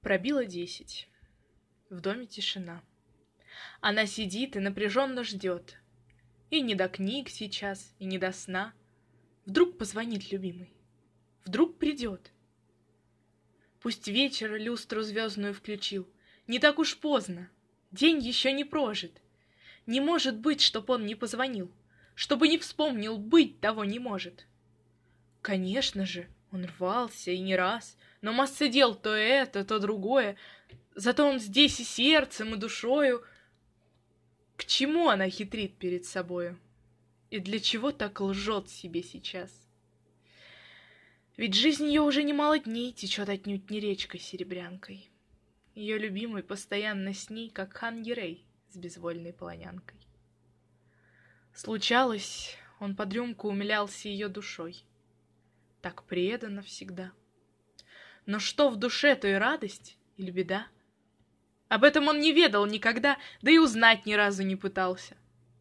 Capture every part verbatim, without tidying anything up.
Пробило десять. В доме тишина. Она сидит и напряженно ждет. И не до книг сейчас, и не до сна. Вдруг позвонит любимый. Вдруг придет. Пусть вечер люстру звездную включил. Не так уж поздно. День еще не прожит. Не может быть, чтоб он не позвонил. Чтобы не вспомнил, быть того не может. Конечно же, он рвался и не раз, но масса дел то это, то другое. Зато он здесь и сердцем, и душою. К чему она хитрит перед собою? И для чего так лжет себе сейчас? Ведь жизнь ее уже немало дней течет отнюдь не речкой-серебрянкой. Ее любимый постоянно с ней, как хан Гирей с безвольной полонянкой. Случалось, он под рюмку умилялся ее душой. Так преданно всегда. Но что в душе, то и радость или беда? Об этом он не ведал никогда, да и узнать ни разу не пытался.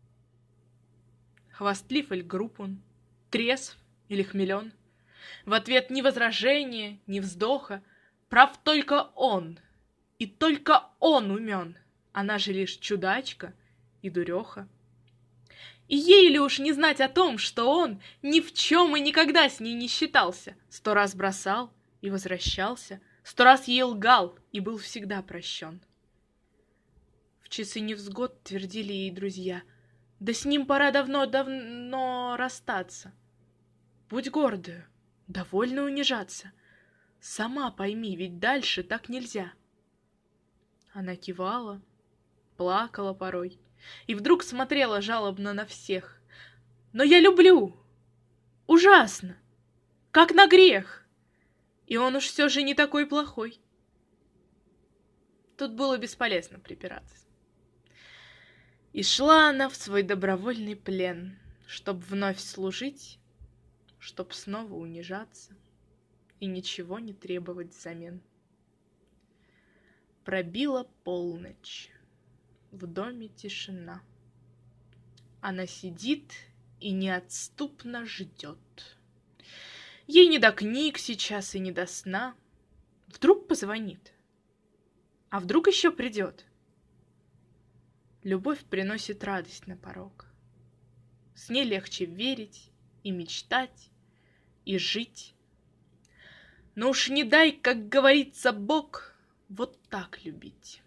Хвастлив или груб он, трезв или хмелен, в ответ ни возражения, ни вздоха, прав только он, и только он умен, она же лишь чудачка и дуреха. И ей ли уж не знать о том, что он ни в чем и никогда с ней не считался, сто раз бросал и возвращался, сто раз ей лгал и был всегда прощен. В часы невзгод твердили ей друзья: да с ним пора давно-давно расстаться. Будь гордою, довольно унижаться. Сама пойми, ведь дальше так нельзя. Она кивала, плакала порой и вдруг смотрела жалобно на всех. Но я люблю! Ужасно! Как на грех! И он уж все же не такой плохой. Тут было бесполезно припираться. И шла она в свой добровольный плен, чтоб вновь служить, чтоб снова унижаться и ничего не требовать взамен. Пробила полночь, в доме тишина. Она сидит и неотступно ждет. Ей не до книг сейчас и не до сна. Вдруг позвонит, а вдруг еще придет. Любовь приносит радость на порог. С ней легче верить и мечтать, и жить. Но уж не дай, как говорится, Бог, вот так любить.